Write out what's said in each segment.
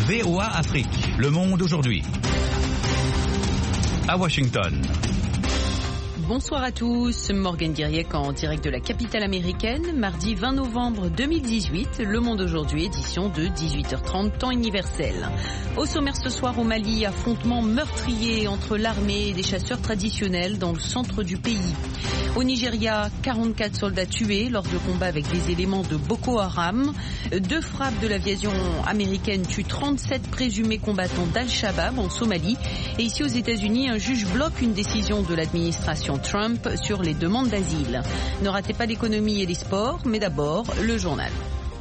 VOA Afrique, le monde aujourd'hui. À Washington. Bonsoir à tous, Morgane Guiriec en direct de la capitale américaine, mardi 20 novembre 2018, Le Monde aujourd'hui, édition de 18h30, temps universel. Au sommaire ce soir au Mali, affrontement meurtrier entre l'armée et des chasseurs traditionnels dans le centre du pays. Au Nigeria, 44 soldats tués lors de combats avec des éléments de Boko Haram. 2 frappes de l'aviation américaine tuent 37 présumés combattants d'Al-Shabaab en Somalie. Et ici aux États-Unis, un juge bloque une décision de l'administration Trump sur les demandes d'asile. Ne ratez pas l'économie et les sports, mais d'abord le journal.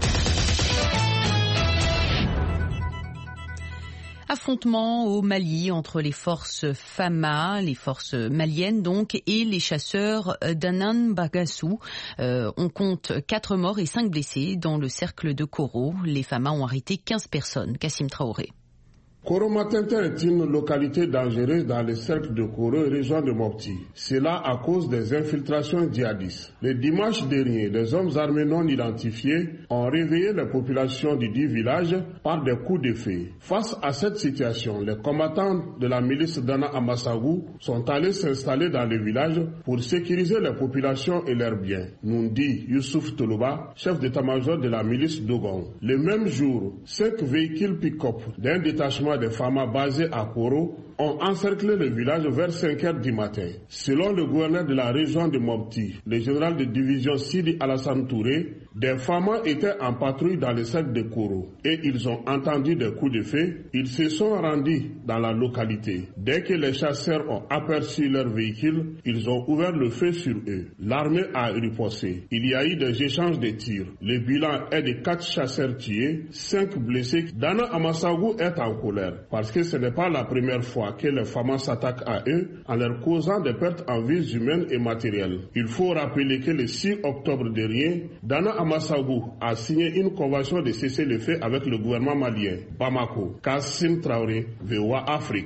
Affrontement au Mali entre les forces FAMA, les forces maliennes donc, et les chasseurs d'Anan Bagassou. On compte 4 morts et 5 blessés dans le cercle de Koro. Les FAMA ont arrêté 15 personnes. Kassim Traoré. Koro-Matintin est une localité dangereuse dans le cercle de Koro, région de Mopti. Cela à cause des infiltrations djihadistes. Le dimanche dernier, des hommes armés non identifiés ont réveillé les populations du dit village par des coups de feu. Face à cette situation, les combattants de la milice d'Ana Amassagou sont allés s'installer dans le village pour sécuriser les populations et leurs biens, nous dit Youssouf Toloba, chef d'état-major de la milice d'Ogon. Le même jour, 5 véhicules pick-up d'un détachement des FAMA basés à Koro ont encerclé le village vers 5 heures du matin. Selon le gouverneur de la région de Mopti, le général de division Sidi Alassane Touré, des FAMA étaient en patrouille dans le cercle de Koro et ils ont entendu des coups de feu. Ils se sont rendus dans la localité. Dès que les chasseurs ont aperçu leur véhicule, ils ont ouvert le feu sur eux. L'armée a riposté. Il y a eu des échanges de tirs. Le bilan est de 4 chasseurs tués, 5 blessés. Dana Amassagou est en colère parce que ce n'est pas la première fois que les FAMA s'attaquent à eux en leur causant des pertes en vies humaines et matérielles. Il faut rappeler que le 6 octobre dernier, Dana Amassagou a signé une convention de cessez-le-feu avec le gouvernement malien. Bamako. Kassim Traoré, VOA Afrique.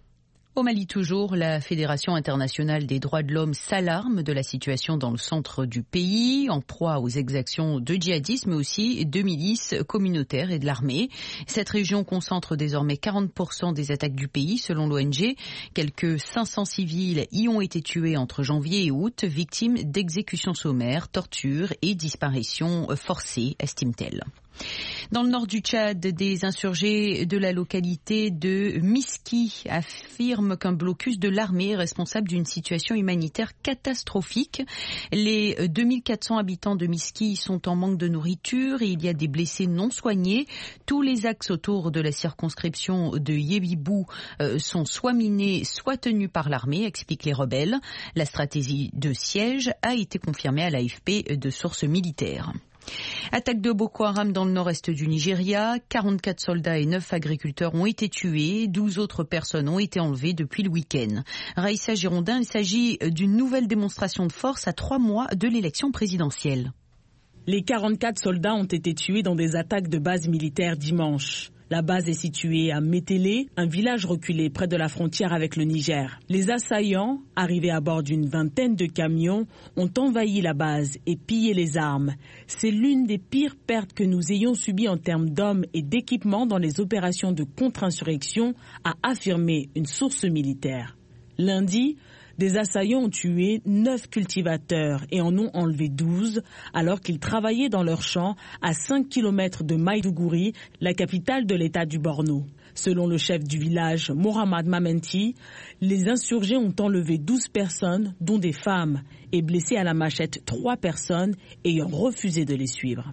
Au Mali toujours, la Fédération internationale des droits de l'homme s'alarme de la situation dans le centre du pays, en proie aux exactions de djihadistes, mais aussi de milices communautaires et de l'armée. Cette région concentre désormais 40% des attaques du pays, selon l'ONG. Quelques 500 civils y ont été tués entre janvier et août, victimes d'exécutions sommaires, tortures et disparitions forcées, estime-t-elle. Dans le nord du Tchad, des insurgés de la localité de Miski affirment qu'un blocus de l'armée est responsable d'une situation humanitaire catastrophique. Les 2400 habitants de Miski sont en manque de nourriture et il y a des blessés non soignés. Tous les axes autour de la circonscription de Yébibou sont soit minés, soit tenus par l'armée, expliquent les rebelles. La stratégie de siège a été confirmée à l'AFP de sources militaires. Attaque de Boko Haram dans le nord-est du Nigeria. 44 soldats et 9 agriculteurs ont été tués. 12 autres personnes ont été enlevées depuis le week-end. Raïssa Girondin, il s'agit d'une nouvelle démonstration de force à 3 mois de l'élection présidentielle. Les 44 soldats ont été tués dans des attaques de bases militaires dimanche. La base est située à Métélé, un village reculé près de la frontière avec le Niger. Les assaillants, arrivés à bord d'une vingtaine de camions, ont envahi la base et pillé les armes. C'est l'une des pires pertes que nous ayons subies en termes d'hommes et d'équipements dans les opérations de contre-insurrection, a affirmé une source militaire. Lundi, des assaillants ont tué 9 cultivateurs et en ont enlevé 12 alors qu'ils travaillaient dans leurs champs à 5 km de Maïdougouri, la capitale de l'état du Borno. Selon le chef du village, Mohamed Mamenti, les insurgés ont enlevé 12 personnes, dont des femmes, et blessé à la machette 3 personnes ayant refusé de les suivre.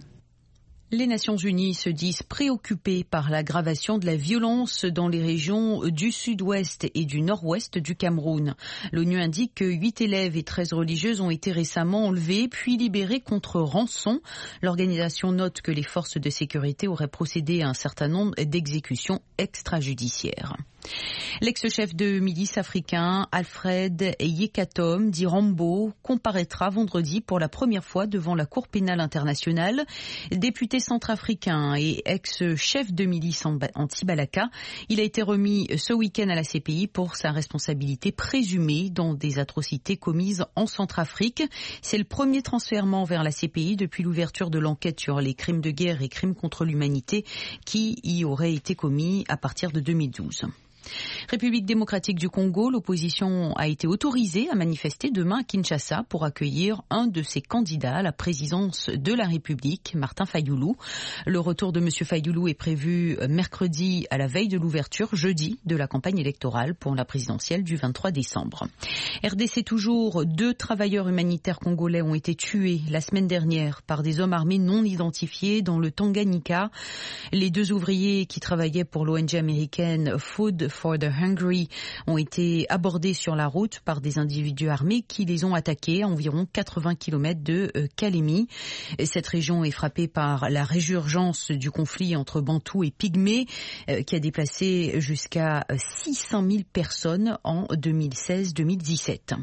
Les Nations Unies se disent préoccupées par l'aggravation de la violence dans les régions du sud-ouest et du nord-ouest du Cameroun. L'ONU indique que 8 élèves et 13 religieuses ont été récemment enlevés puis libérés contre rançon. L'organisation note que les forces de sécurité auraient procédé à un certain nombre d'exécutions extrajudiciaires. L'ex-chef de milice africain Alfred Yekatom, dit Rambo, comparaîtra vendredi pour la première fois devant la Cour pénale internationale. Député centrafricain et ex-chef de milice anti-Balaka, il a été remis ce week-end à la CPI pour sa responsabilité présumée dans des atrocités commises en Centrafrique. C'est le premier transfèrement vers la CPI depuis l'ouverture de l'enquête sur les crimes de guerre et crimes contre l'humanité qui y auraient été commis à partir de 2012. République démocratique du Congo, l'opposition a été autorisée à manifester demain à Kinshasa pour accueillir un de ses candidats à la présidence de la République, Martin Fayulu. Le retour de M. Fayulu est prévu mercredi à la veille de l'ouverture, jeudi, de la campagne électorale pour la présidentielle du 23 décembre. RDC toujours, 2 travailleurs humanitaires congolais ont été tués la semaine dernière par des hommes armés non identifiés dans le Tanganyika. Les 2 ouvriers qui travaillaient pour l'ONG américaine Food for the Hungry ont été abordés sur la route par des individus armés qui les ont attaqués à environ 80 km de Kalemi. Cette région est frappée par la résurgence du conflit entre Bantous et Pygmées qui a déplacé jusqu'à 600 000 personnes en 2016-2017.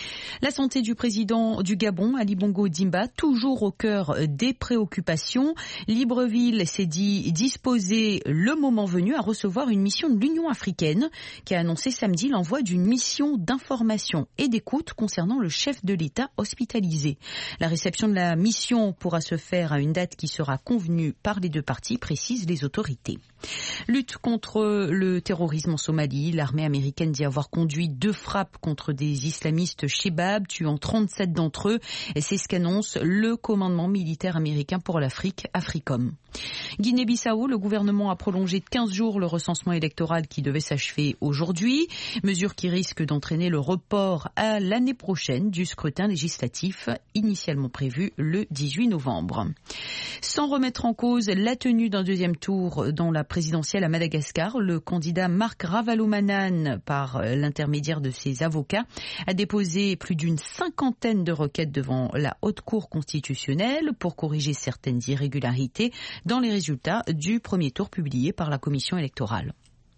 La santé du président du Gabon, Ali Bongo Dimba, toujours au cœur des préoccupations. Libreville s'est dit disposé le moment venu à recevoir une mission de l'Union africaine qui a annoncé samedi l'envoi d'une mission d'information et d'écoute concernant le chef de l'État hospitalisé. La réception de la mission pourra se faire à une date qui sera convenue par les 2 parties, précisent les autorités. Lutte contre le terrorisme en Somalie. L'armée américaine dit avoir conduit 2 frappes contre des islamistes Shebab, tuant 37 d'entre eux. Et c'est ce qu'annonce le commandement militaire américain pour l'Afrique, AFRICOM. Guinée-Bissau, le gouvernement a prolongé de 15 jours le recensement électoral qui devait s'achever aujourd'hui. Mesure qui risque d'entraîner le report à l'année prochaine du scrutin législatif initialement prévu le 18 novembre. Sans remettre en cause la tenue d'un 2e tour dans la présidentielle à Madagascar, le candidat Marc Ravalomanane, par l'intermédiaire de ses avocats, a déposé plus d'une 50aine de requêtes devant la Haute Cour constitutionnelle pour corriger certaines irrégularités dans les résultats du premier tour publié par la Commission électorale.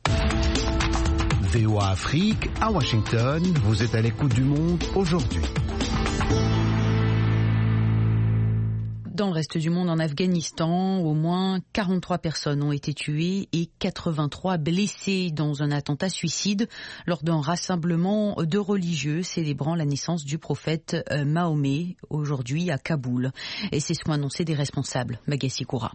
VOA Afrique, à Washington, vous êtes à l'écoute du monde aujourd'hui. Dans le reste du monde, en Afghanistan, au moins 43 personnes ont été tuées et 83 blessées dans un attentat suicide lors d'un rassemblement de religieux célébrant la naissance du prophète Mahomet aujourd'hui à Kaboul. Et c'est ce qu'ont annoncé des responsables. Magassi Koura.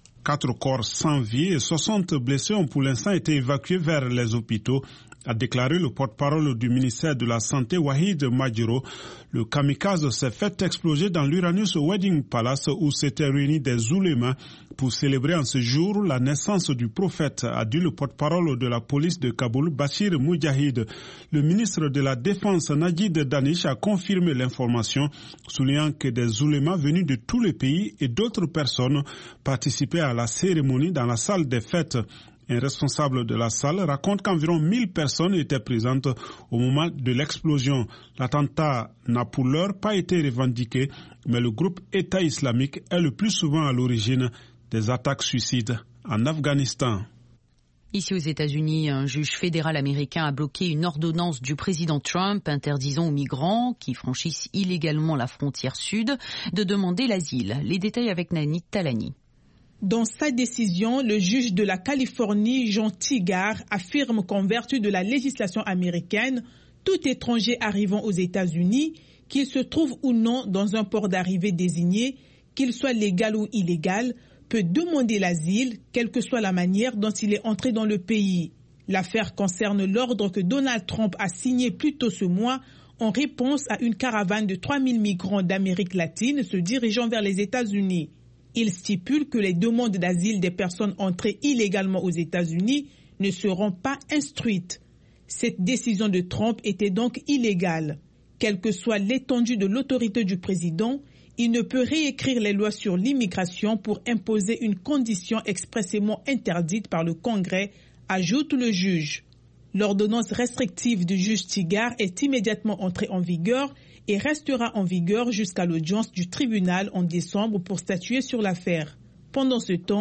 4 corps sans vie et 60 blessés ont pour l'instant été évacués vers les hôpitaux, a déclaré le porte-parole du ministère de la Santé, Wahid Majiro. Le kamikaze s'est fait exploser dans l'Uranus Wedding Palace où s'étaient réunis des oulémas pour célébrer en ce jour la naissance du prophète, a dit le porte-parole de la police de Kaboul, Bachir Moujahid. Le ministre de la Défense, Najid Danish, a confirmé l'information, soulignant que des oulémas venus de tous les pays et d'autres personnes participaient à la cérémonie dans la salle des fêtes. Un responsable de la salle raconte qu'environ 1000 personnes étaient présentes au moment de l'explosion. L'attentat n'a pour l'heure pas été revendiqué, mais le groupe État islamique est le plus souvent à l'origine des attaques suicides en Afghanistan. Ici aux États-Unis, un juge fédéral américain a bloqué une ordonnance du président Trump interdisant aux migrants qui franchissent illégalement la frontière sud de demander l'asile. Les détails avec Nani Talani. Dans sa décision, le juge de la Californie, Jean Tigar, affirme qu'en vertu de la législation américaine, tout étranger arrivant aux États-Unis, qu'il se trouve ou non dans un port d'arrivée désigné, qu'il soit légal ou illégal, peut demander l'asile, quelle que soit la manière dont il est entré dans le pays. L'affaire concerne l'ordre que Donald Trump a signé plus tôt ce mois en réponse à une caravane de 3000 migrants d'Amérique latine se dirigeant vers les États-Unis. Il stipule que les demandes d'asile des personnes entrées illégalement aux États-Unis ne seront pas instruites. Cette décision de Trump était donc illégale. Quelle que soit l'étendue de l'autorité du président, il ne peut réécrire les lois sur l'immigration pour imposer une condition expressément interdite par le Congrès, ajoute le juge. L'ordonnance restrictive du juge Tigar est immédiatement entrée en vigueur et restera en vigueur jusqu'à l'audience du tribunal en décembre pour statuer sur l'affaire. Pendant ce temps,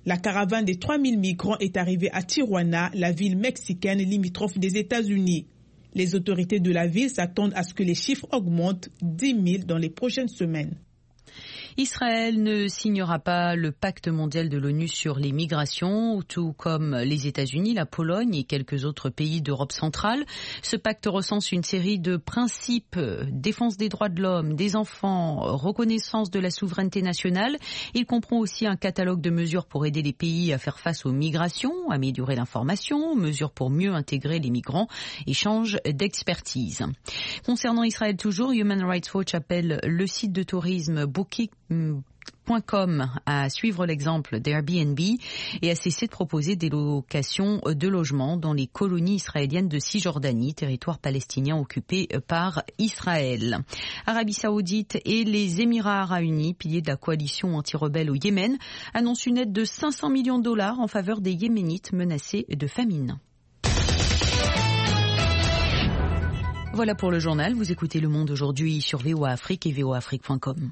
La caravane des 3000 migrants est arrivée à Tijuana, la ville mexicaine limitrophe des États-Unis. Les autorités de la ville s'attendent à ce que les chiffres augmentent 10 000 dans les prochaines semaines. Israël ne signera pas le pacte mondial de l'ONU sur les migrations, tout comme les États-Unis, la Pologne et quelques autres pays d'Europe centrale. Ce pacte recense une série de principes, défense des droits de l'homme, des enfants, reconnaissance de la souveraineté nationale. Il comprend aussi un catalogue de mesures pour aider les pays à faire face aux migrations, améliorer l'information, mesures pour mieux intégrer les migrants, échange d'expertise. Concernant Israël toujours, Human Rights Watch appelle le site de tourisme Booking.com à suivre l'exemple d'Airbnb et à cesser de proposer des locations de logements dans les colonies israéliennes de Cisjordanie, territoire palestinien occupé par Israël. Arabie Saoudite et les Émirats Arabes Unis, piliers de la coalition anti-rebelle au Yémen, annoncent une aide de 500 millions de dollars en faveur des Yéménites menacés de famine. Voilà pour le journal. Vous écoutez Le Monde aujourd'hui sur VOA Afrique et voaafrique.com.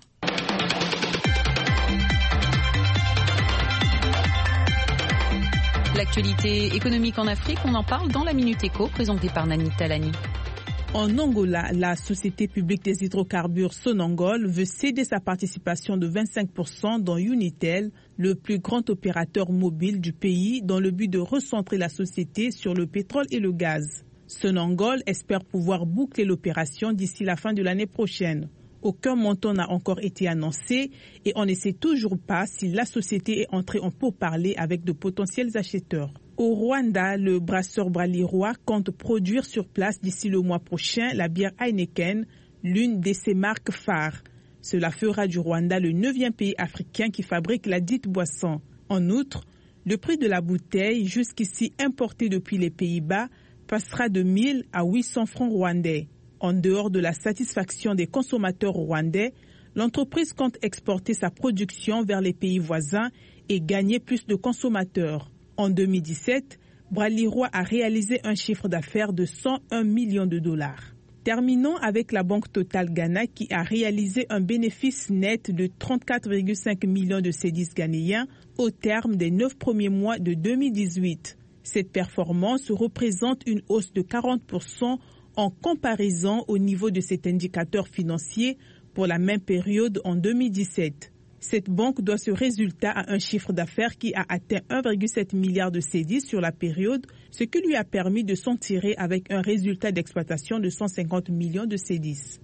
L'actualité économique en Afrique, on en parle dans la Minute Éco, présentée par Nani Talani. En Angola, la société publique des hydrocarbures Sonangol veut céder sa participation de 25% dans Unitel, le plus grand opérateur mobile du pays, dans le but de recentrer la société sur le pétrole et le gaz. Sonangol espère pouvoir boucler l'opération d'ici la fin de l'année prochaine. Aucun montant n'a encore été annoncé et on ne sait toujours pas si la société est entrée en pourparlers avec de potentiels acheteurs. Au Rwanda, le brasseur Bralirwa compte produire sur place d'ici le mois prochain la bière Heineken, l'une de ses marques phares. Cela fera du Rwanda le 9e pays africain qui fabrique la dite boisson. En outre, le prix de la bouteille, jusqu'ici importée depuis les Pays-Bas, passera de 1000 à 800 francs rwandais. En dehors de la satisfaction des consommateurs rwandais, l'entreprise compte exporter sa production vers les pays voisins et gagner plus de consommateurs. En 2017, Bralirwa a réalisé un chiffre d'affaires de 101 millions de dollars. Terminons avec la Banque Total Ghana qui a réalisé un bénéfice net de 34,5 millions de cédis ghanéens au terme des 9 premiers mois de 2018. Cette performance représente une hausse de 40% en comparaison au niveau de cet indicateur financier pour la même période en 2017. Cette banque doit ce résultat à un chiffre d'affaires qui a atteint 1,7 milliard de cédis sur la période, ce qui lui a permis de s'en tirer avec un résultat d'exploitation de 150 millions de cédis.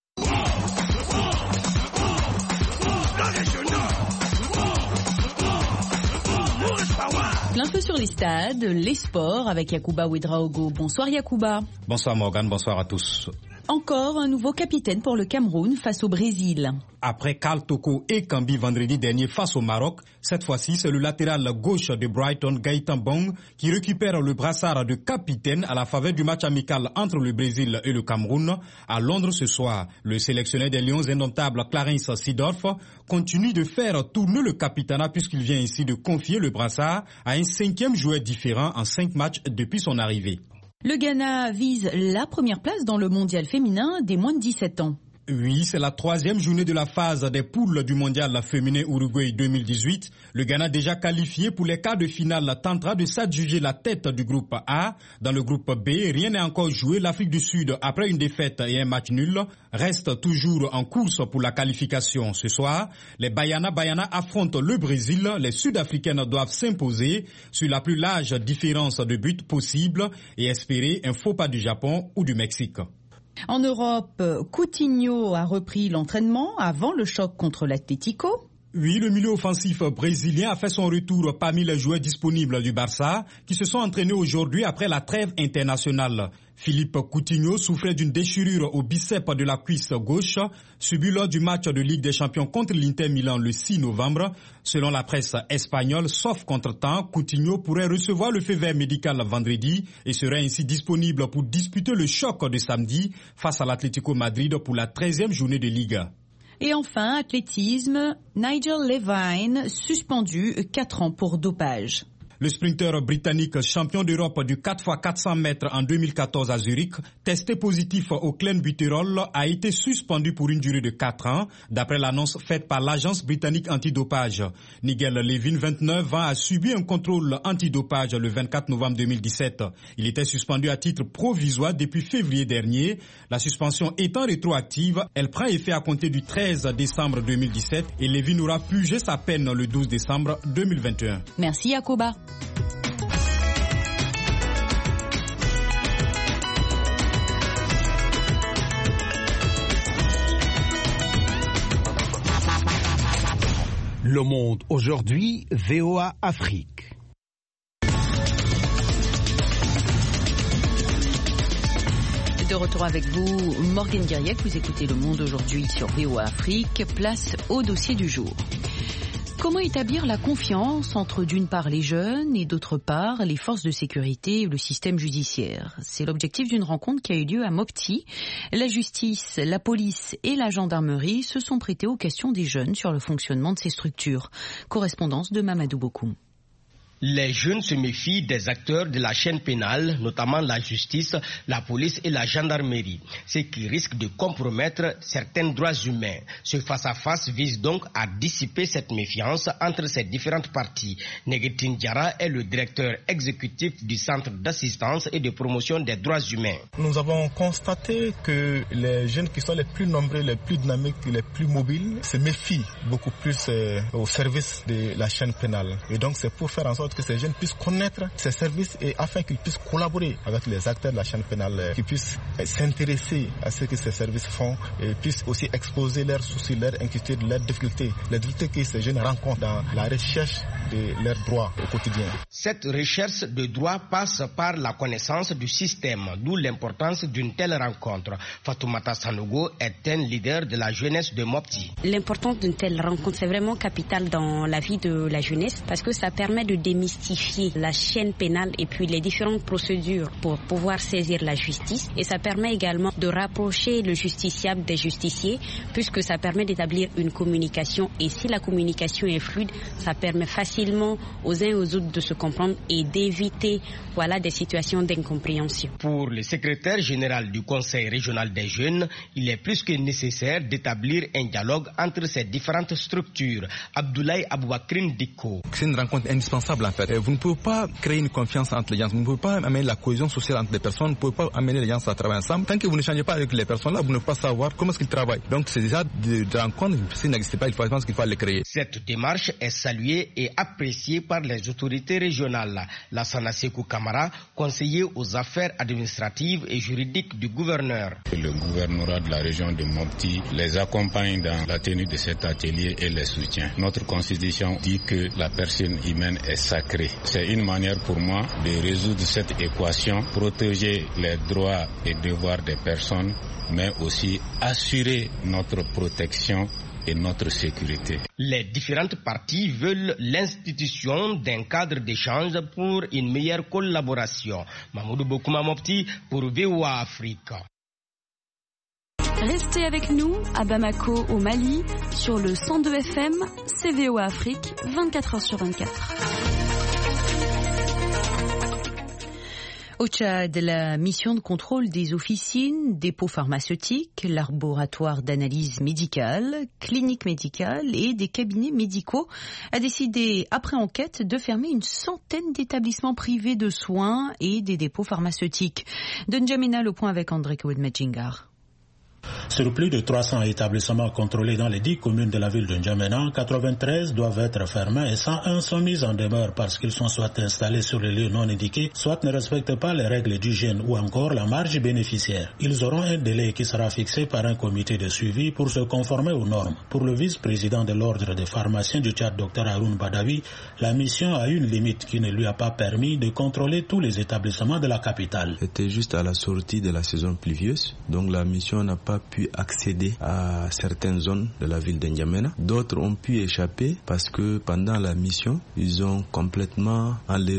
Plein feu sur les stades, les sports avec Yacouba Ouedraogo. Bonsoir Yacouba. Bonsoir Morgane, bonsoir à tous. Encore un nouveau capitaine pour le Cameroun face au Brésil. Après Karl Toko et Kambi vendredi dernier face au Maroc, cette fois-ci c'est le latéral gauche de Brighton, Gaëtan Bong, qui récupère le brassard de capitaine à la faveur du match amical entre le Brésil et le Cameroun. À Londres ce soir, le sélectionneur des Lions indomptables Clarence Seedorf continue de faire tourner le capitanat puisqu'il vient ici de confier le brassard à un 5e joueur différent en 5 matchs depuis son arrivée. Le Ghana vise la première place dans le mondial féminin des moins de 17 ans. Oui, c'est la 3e journée de la phase des poules du mondial féminin Uruguay 2018. Le Ghana déjà qualifié pour les quarts de finale tentera de s'adjuger la tête du groupe A. Dans le groupe B, rien n'est encore joué. L'Afrique du Sud, après une défaite et un match nul, reste toujours en course pour la qualification. Ce soir, les Baiana affrontent le Brésil. Les Sud-Africaines doivent s'imposer sur la plus large différence de buts possible et espérer un faux pas du Japon ou du Mexique. En Europe, Coutinho a repris l'entraînement avant le choc contre l'Atlético. Oui, le milieu offensif brésilien a fait son retour parmi les joueurs disponibles du Barça qui se sont entraînés aujourd'hui après la trêve internationale. Philippe Coutinho souffrait d'une déchirure au biceps de la cuisse gauche subie lors du match de Ligue des Champions contre l'Inter Milan le 6 novembre. Selon la presse espagnole, sauf contretemps, Coutinho pourrait recevoir le feu vert médical vendredi et serait ainsi disponible pour disputer le choc de samedi face à l'Atlético Madrid pour la 13e journée de Ligue. Et enfin, athlétisme, Nigel Levine suspendu 4 ans pour dopage. Le sprinter britannique champion d'Europe du 4x400 mètres en 2014 à Zurich, testé positif au clenbuterol, a été suspendu pour une durée de 4 ans, d'après l'annonce faite par l'agence britannique antidopage. Nigel Levin, 29 ans, a subi un contrôle antidopage le 24 novembre 2017. Il était suspendu à titre provisoire depuis février dernier. La suspension étant rétroactive, elle prend effet à compter du 13 décembre 2017 et Levin aura purgé sa peine le 12 décembre 2021. Merci Yacoba. Le Monde aujourd'hui, VOA Afrique. De retour avec vous, Morgane Guiriec, vous écoutez Le Monde aujourd'hui sur VOA Afrique. Place au dossier du jour. Comment établir la confiance entre d'une part les jeunes et d'autre part les forces de sécurité et le système judiciaire? C'est l'objectif d'une rencontre qui a eu lieu à Mopti. La justice, la police et la gendarmerie se sont prêtés aux questions des jeunes sur le fonctionnement de ces structures. Correspondance de Mamadou Bokoum. Les jeunes se méfient des acteurs de la chaîne pénale, notamment la justice, la police et la gendarmerie, ce qui risque de compromettre certains droits humains. Ce face-à-face vise donc à dissiper cette méfiance entre ces différentes parties. Negetine Diarra est le directeur exécutif du Centre d'assistance et de promotion des droits humains. Nous avons constaté que les jeunes qui sont les plus nombreux, les plus dynamiques, les plus mobiles, se méfient beaucoup plus au service de la chaîne pénale. Et donc c'est pour faire en sorte que ces jeunes puissent connaître ces services et afin qu'ils puissent collaborer avec les acteurs de la chaîne pénale, qu'ils puissent s'intéresser à ce que ces services font et puissent aussi exposer leurs soucis, leurs inquiétudes, leurs difficultés, les difficultés que ces jeunes rencontrent dans la recherche de leurs droits au quotidien. Cette recherche de droits passe par la connaissance du système, d'où l'importance d'une telle rencontre. Fatoumata Sanogo est un leader de la jeunesse de Mopti. L'importance d'une telle rencontre, c'est vraiment capital dans la vie de la jeunesse parce que ça permet de démystifier la chaîne pénale et puis les différentes procédures pour pouvoir saisir la justice. Et ça permet également de rapprocher le justiciable des justiciers puisque ça permet d'établir une communication. Et si la communication est fluide, ça permet facilement aux uns et aux autres de se comprendre et d'éviter des situations d'incompréhension. Pour le secrétaire général du Conseil régional des jeunes, il est plus que nécessaire d'établir un dialogue entre ces différentes structures. Abdoulaye Aboubakrin Diko. C'est une rencontre indispensable en fait. Vous ne pouvez pas créer une confiance entre les gens, vous ne pouvez pas amener la cohésion sociale entre les personnes, vous ne pouvez pas amener les gens à travailler ensemble. Tant que vous ne changez pas avec les personnes là, vous ne pouvez pas savoir comment est-ce qu'ils travaillent. Donc c'est déjà des rencontres, s'il n'existe pas, je pense qu'il faut les créer. Cette démarche est saluée et appréciée par les autorités régionales. Lassana Sekou Kamara, conseiller aux affaires administratives et juridiques du gouverneur. Le gouvernorat de la région de Mopti les accompagne dans la tenue de cet atelier et les soutient. Notre constitution dit que la personne humaine est sacrée. C'est une manière pour moi de résoudre cette équation, protéger les droits et devoirs des personnes, mais aussi assurer notre protection et notre sécurité. Les différentes parties veulent l'institution d'un cadre d'échange pour une meilleure collaboration. Mamoudou Bokouma Mopti pour VOA Afrique. Restez avec nous à Bamako au Mali sur le 102 FM, c'est VOA Afrique, 24h sur 24. Au Tchad, la mission de contrôle des officines, dépôts pharmaceutiques, laboratoires d'analyse médicale, cliniques médicales et des cabinets médicaux a décidé, après enquête, de fermer une centaine d'établissements privés de soins et des dépôts pharmaceutiques. De N'Djamena, le point avec André Koued-Medjingar. Sur plus de 300 établissements contrôlés dans les 10 communes de la ville de N'Djamena, 93 doivent être fermés et 101 sont mis en demeure parce qu'ils sont soit installés sur les lieux non indiqués, soit ne respectent pas les règles d'hygiène ou encore la marge bénéficiaire. Ils auront un délai qui sera fixé par un comité de suivi pour se conformer aux normes. Pour le vice-président de l'ordre des pharmaciens du Tchad, Dr Haroun Badawi, la mission a une limite qui ne lui a pas permis de contrôler tous les établissements de la capitale. C'était juste à la sortie de la saison pluvieuse, donc la mission n'a pas pu accéder à certaines zones de la ville de N'Djamena. D'autres ont pu échapper parce que pendant la mission, ils ont complètement enlevé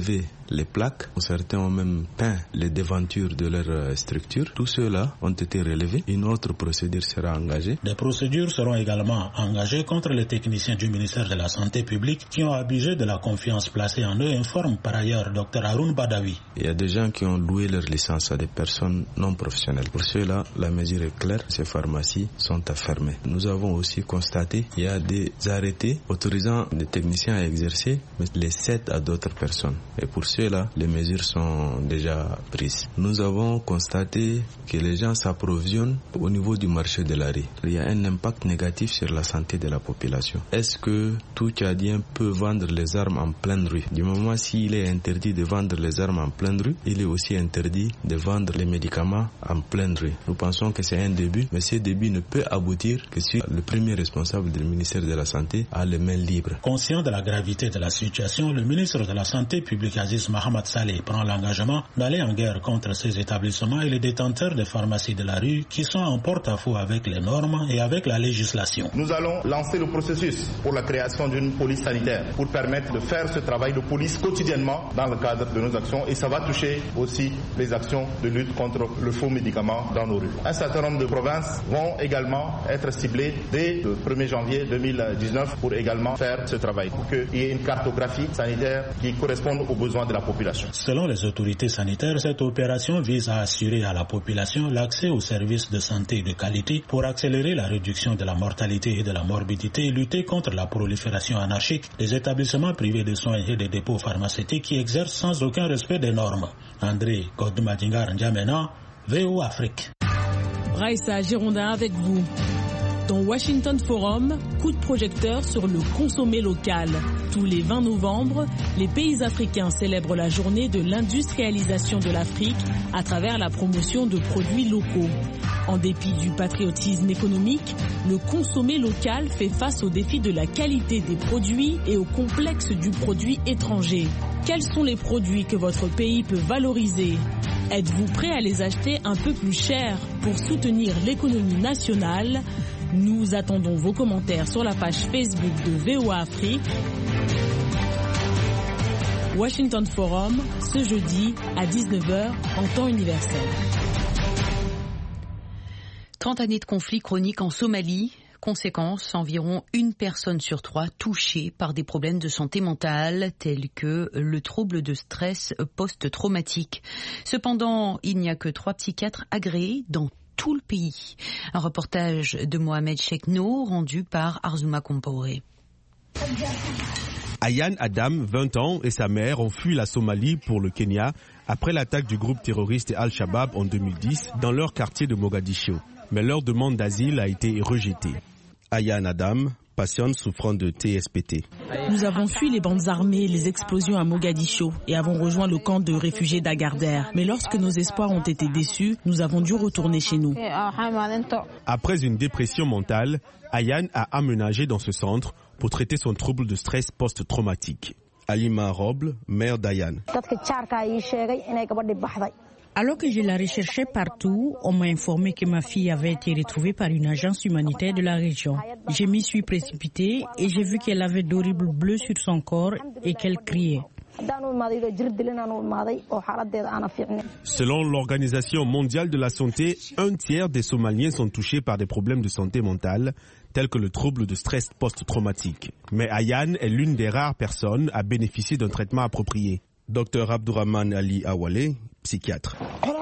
les plaques. Certains ont même peint les devantures de leur structure. Tous ceux-là ont été relevés. Une autre procédure sera engagée. Des procédures seront également engagées contre les techniciens du ministère de la Santé publique qui ont abusé de la confiance placée en eux, informe par ailleurs Dr Haroun Badawi. Il y a des gens qui ont loué leur licence à des personnes non professionnelles. Pour ceux-là, la mesure est claire, ces pharmacies sont à fermer. Nous avons aussi constaté qu'il y a des arrêtés autorisant les techniciens à exercer, mais les cèdent à d'autres personnes. Et pour ceux-là, les mesures sont déjà prises. Nous avons constaté que les gens s'approvisionnent au niveau du marché de la rue. Il y a un impact négatif sur la santé de la population. Est-ce que tout Tchadien peut vendre les armes en pleine rue? Du moment s'il est interdit de vendre les armes en pleine rue, il est aussi interdit de vendre les médicaments en pleine rue. Nous pensons que c'est un début, mais ce début ne peut aboutir que si le premier responsable du ministère de la Santé a les mains libres. Conscient de la gravité de la situation, le ministre de la Santé publique Aziz Mohamed Saleh prend l'engagement d'aller en guerre contre ces établissements et les détenteurs des pharmacies de la rue qui sont en porte-à-faux avec les normes et avec la législation. Nous allons lancer le processus pour la création d'une police sanitaire pour permettre de faire ce travail de police quotidiennement dans le cadre de nos actions, et ça va toucher aussi les actions de lutte contre le faux médicament dans nos rues. Un certain nombre de provinces vont également être ciblées dès le 1er janvier 2019 pour également faire ce travail, pour qu'il y ait une cartographie sanitaire qui corresponde aux besoins de la population. Selon les autorités sanitaires, cette opération vise à assurer à la population l'accès aux services de santé de qualité pour accélérer la réduction de la mortalité et de la morbidité et lutter contre la prolifération anarchique des établissements privés de soins et des dépôts pharmaceutiques qui exercent sans aucun respect des normes. André Kodoumadingar N'Djamena, VO Afrique. Raïssa Girondin avec vous. Dans Washington Forum, coup de projecteur sur le consommé local. Tous les 20 novembre, les pays africains célèbrent la journée de l'industrialisation de l'Afrique à travers la promotion de produits locaux. En dépit du patriotisme économique, le consommé local fait face aux défis de la qualité des produits et au complexe du produit étranger. Quels sont les produits que votre pays peut valoriser? Êtes-vous prêt à les acheter un peu plus cher pour soutenir l'économie nationale? Nous attendons vos commentaires sur la page Facebook de VOA Afrique. Washington Forum, ce jeudi à 19h en temps universel. 30 années de conflit chronique en Somalie. Conséquence, environ 1 personne sur 3 touchée par des problèmes de santé mentale tels que le trouble de stress post-traumatique. Cependant, il n'y a que 3 psychiatres agréés dans tout le pays. Un reportage de Mohamed Chekno rendu par Arzouma Compaoré. Ayan Adam, 20 ans, et sa mère ont fui la Somalie pour le Kenya après l'attaque du groupe terroriste Al-Shabaab en 2010 dans leur quartier de Mogadiscio. Mais leur demande d'asile a été rejetée. Ayan Adam, patiente souffrant de TSPT. Nous avons fui les bandes armées et les explosions à Mogadiscio et avons rejoint le camp de réfugiés d'Agadère. Mais lorsque nos espoirs ont été déçus, nous avons dû retourner chez nous. Après une dépression mentale, Ayan a aménagé dans ce centre pour traiter son trouble de stress post-traumatique. Alima Roble, mère d'Ayan. Alors que je la recherchais partout, on m'a informé que ma fille avait été retrouvée par une agence humanitaire de la région. Je m'y suis précipitée et j'ai vu qu'elle avait d'horribles bleus sur son corps et qu'elle criait. Selon l'Organisation mondiale de la santé, 1/3 des Somaliens sont touchés par des problèmes de santé mentale, tels que le trouble de stress post-traumatique. Mais Ayan est l'une des rares personnes à bénéficier d'un traitement approprié. Dr Abdourahman Ali Awale, psychiatre.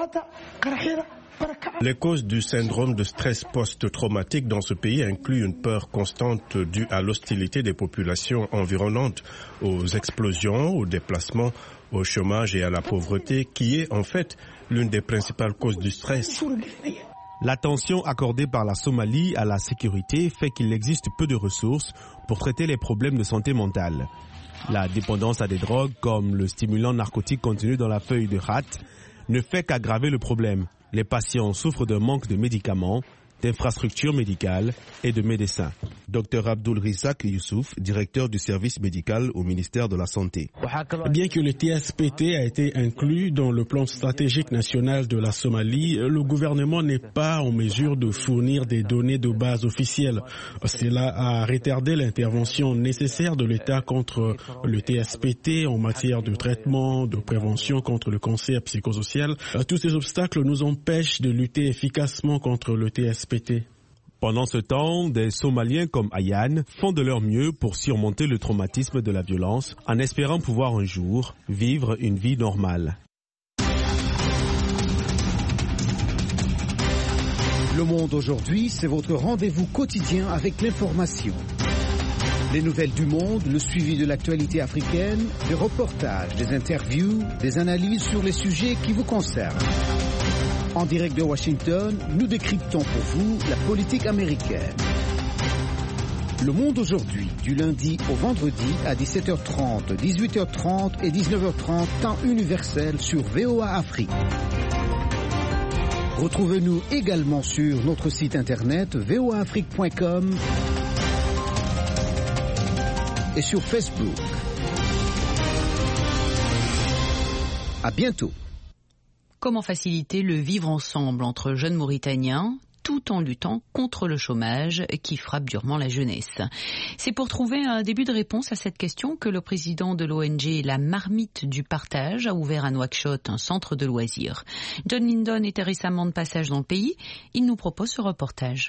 Les causes du syndrome de stress post-traumatique dans ce pays incluent une peur constante due à l'hostilité des populations environnantes, aux explosions, aux déplacements, au chômage et à la pauvreté, qui est en fait l'une des principales causes du stress. L'attention accordée par la Somalie à la sécurité fait qu'il existe peu de ressources pour traiter les problèmes de santé mentale. La dépendance à des drogues, comme le stimulant narcotique contenu dans la feuille de Khat, ne fait qu'aggraver le problème. Les patients souffrent d'un manque de médicaments, d'infrastructures médicales et de médecins. Dr Abdul Rizak Youssouf, directeur du service médical au ministère de la Santé. Bien que le TSPT a été inclus dans le plan stratégique national de la Somalie, le gouvernement n'est pas en mesure de fournir des données de base officielles. Cela a retardé l'intervention nécessaire de l'État contre le TSPT en matière de traitement, de prévention contre le cancer psychosocial. Tous ces obstacles nous empêchent de lutter efficacement contre le TSPT. Pendant ce temps, des Somaliens comme Ayan font de leur mieux pour surmonter le traumatisme de la violence en espérant pouvoir un jour vivre une vie normale. Le Monde aujourd'hui, c'est votre rendez-vous quotidien avec l'information. Les nouvelles du monde, le suivi de l'actualité africaine, des reportages, des interviews, des analyses sur les sujets qui vous concernent. En direct de Washington, nous décryptons pour vous la politique américaine. Le Monde aujourd'hui, du lundi au vendredi à 17h30, 18h30 et 19h30, temps universel sur VOA Afrique. Retrouvez-nous également sur notre site internet voaafrique.com et sur Facebook. À bientôt. Comment faciliter le vivre ensemble entre jeunes Mauritaniens tout en luttant contre le chômage qui frappe durement la jeunesse? C'est pour trouver un début de réponse à cette question que le président de l'ONG La Marmite du Partage a ouvert à Nouakchott un centre de loisirs. John Lindon était récemment de passage dans le pays. Il nous propose ce reportage.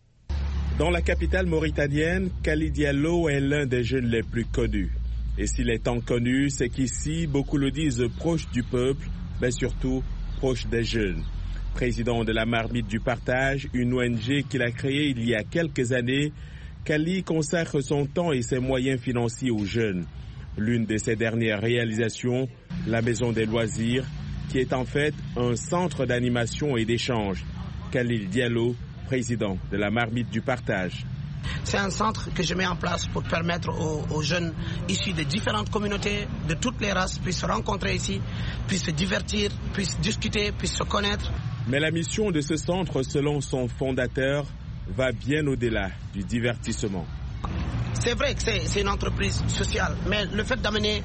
Dans la capitale mauritanienne, Khalid Diallo est l'un des jeunes les plus connus. Et s'il est tant connu, c'est qu'ici, beaucoup le disent proche du peuple, mais surtout proche des jeunes. Président de la Marmite du Partage, une ONG qu'il a créée il y a quelques années, Kali consacre son temps et ses moyens financiers aux jeunes. L'une de ses dernières réalisations, la Maison des Loisirs, qui est en fait un centre d'animation et d'échange. Khalil Diallo, président de la Marmite du Partage. C'est un centre que je mets en place pour permettre aux jeunes issus de différentes communautés, de toutes les races, puissent se rencontrer ici, puissent se divertir, puissent discuter, puissent se connaître. Mais la mission de ce centre, selon son fondateur, va bien au-delà du divertissement. C'est vrai que c'est une entreprise sociale, mais le fait d'amener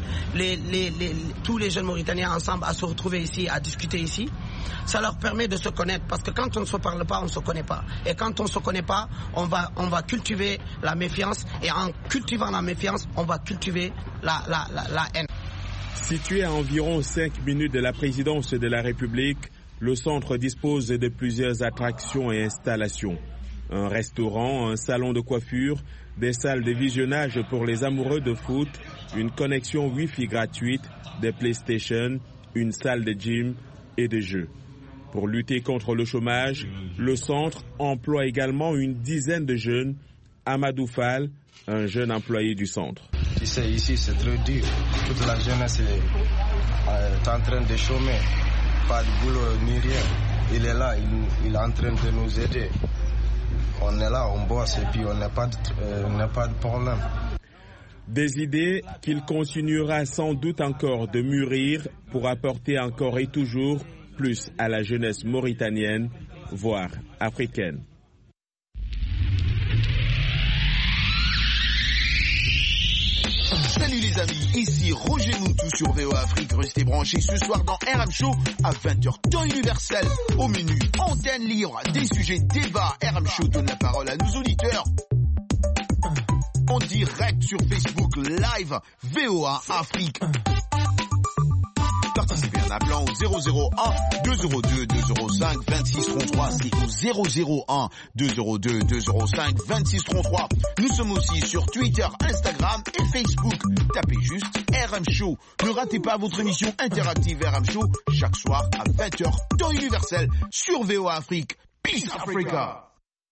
tous les jeunes Mauritaniens ensemble à se retrouver ici, à discuter ici, ça leur permet de se connaître, parce que quand on ne se parle pas, on ne se connaît pas. Et quand on ne se connaît pas, on va cultiver la méfiance, et en cultivant la méfiance, on va cultiver la haine. Situé à environ 5 minutes de la présidence de la République, le centre dispose de plusieurs attractions et installations. Un restaurant, un salon de coiffure, des salles de visionnage pour les amoureux de foot, une connexion Wi-Fi gratuite, des PlayStation, une salle de gym et de jeux. Pour lutter contre le chômage, le centre emploie également une dizaine de jeunes. Amadou Fall, un jeune employé du centre. Tu sais, ici c'est très dur. Toute la jeunesse est en train de chômer. Pas de boulot ni rien. Il est là, il est en train de nous aider. On est là, on bosse et puis on n'a pas de problème. Des idées qu'il continuera sans doute encore de mûrir pour apporter encore et toujours plus à la jeunesse mauritanienne, voire africaine. Salut les amis, ici Roger Moutou sur VOA Afrique. Restez branchés ce soir dans RM Show à 20h temps universel. Au menu, antenne libre, des sujets débats. RM Show donne la parole à nos auditeurs. En direct sur Facebook Live, VOA Afrique. Participez en appelant au 001 202 205 26 33. C'est au 001 202 205 26 33. Nous sommes aussi sur Twitter, Instagram et Facebook. Tapez juste RM Show. Ne ratez pas votre émission interactive RM Show chaque soir à 20h temps universel sur VOA Afrique. Peace Africa.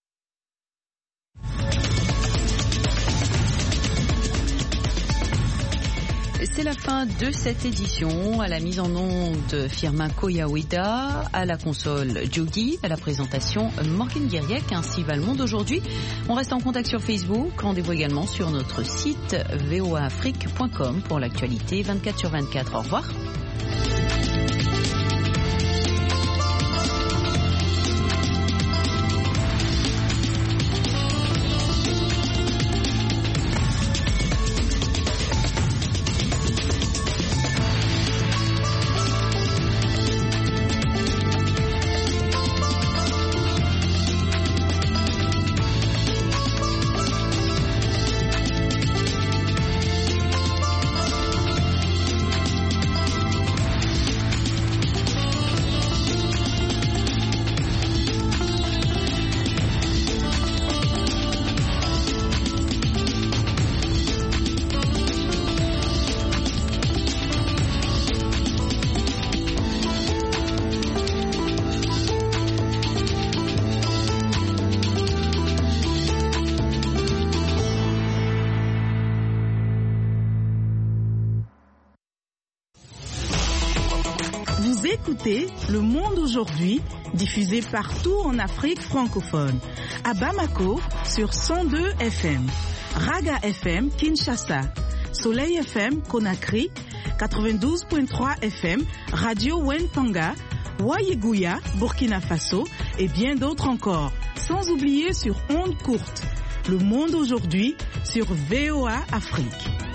C'est la fin de cette édition. À la mise en onde, Firmin Koyaweda, à la console Jogi, à la présentation Morgan Guiriec, ainsi va le monde aujourd'hui. On reste en contact sur Facebook. Rendez-vous également sur notre site voaafrique.com pour l'actualité 24/24. Au revoir. Vous écoutez Le Monde aujourd'hui, diffusé partout en Afrique francophone. À Bamako, sur 102 FM. Raga FM, Kinshasa. Soleil FM, Conakry. 92.3 FM, Radio Wentanga. Wayeguya, Burkina Faso. Et bien d'autres encore. Sans oublier sur ondes courtes. Le Monde aujourd'hui, sur VOA Afrique.